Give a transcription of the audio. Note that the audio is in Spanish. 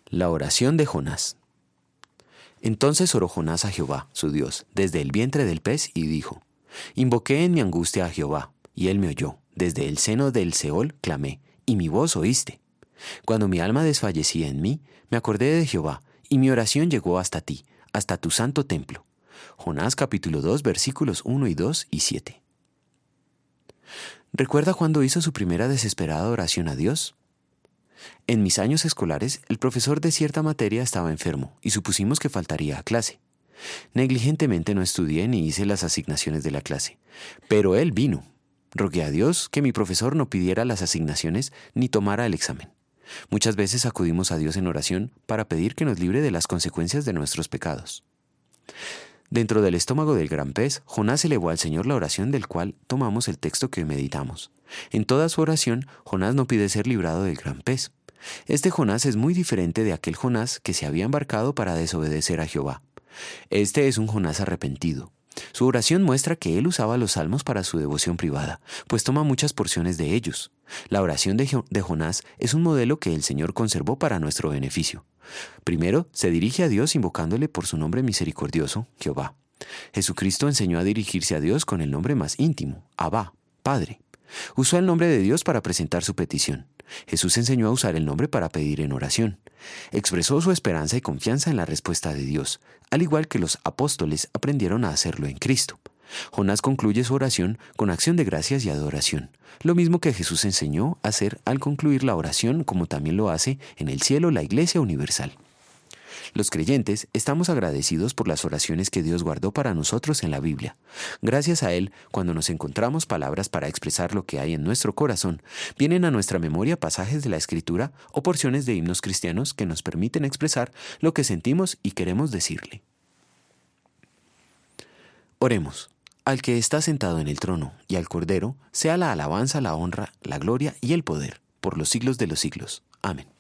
La oración de Jonás. Entonces oró Jonás a Jehová, su Dios, desde el vientre del pez, y dijo: Invoqué en mi angustia a Jehová, y él me oyó. Desde el seno del Seol clamé, y mi voz oíste. Cuando mi alma desfallecía en mí, me acordé de Jehová, y mi oración llegó hasta ti, hasta tu santo templo. Jonás capítulo 2, versículos 1 y 2 y 7. ¿Recuerda cuando hizo su primera desesperada oración a Dios? En mis años escolares, el profesor de cierta materia estaba enfermo y supusimos que faltaría a clase. Negligentemente no estudié ni hice las asignaciones de la clase, pero él vino. Rogué a Dios que mi profesor no pidiera las asignaciones ni tomara el examen. Muchas veces acudimos a Dios en oración para pedir que nos libre de las consecuencias de nuestros pecados. Dentro del estómago del gran pez, Jonás elevó al Señor la oración del cual tomamos el texto que hoy meditamos. En toda su oración, Jonás no pide ser librado del gran pez. Este Jonás es muy diferente de aquel Jonás que se había embarcado para desobedecer a Jehová. Este es un Jonás arrepentido. Su oración muestra que él usaba los salmos para su devoción privada, pues toma muchas porciones de ellos. La oración de Jonás es un modelo que el Señor conservó para nuestro beneficio. Primero, se dirige a Dios invocándole por su nombre misericordioso, Jehová. Jesucristo enseñó a dirigirse a Dios con el nombre más íntimo, Abba, Padre. Usó el nombre de Dios para presentar su petición. Jesús enseñó a usar el nombre para pedir en oración. Expresó su esperanza y confianza en la respuesta de Dios, al igual que los apóstoles aprendieron a hacerlo en Cristo. Jonás concluye su oración con acción de gracias y adoración, lo mismo que Jesús enseñó a hacer al concluir la oración, como también lo hace en el cielo la Iglesia Universal. Los creyentes estamos agradecidos por las oraciones que Dios guardó para nosotros en la Biblia. Gracias a Él, cuando nos encontramos palabras para expresar lo que hay en nuestro corazón, vienen a nuestra memoria pasajes de la Escritura o porciones de himnos cristianos que nos permiten expresar lo que sentimos y queremos decirle. Oremos. Al que está sentado en el trono y al Cordero, sea la alabanza, la honra, la gloria y el poder, por los siglos de los siglos. Amén.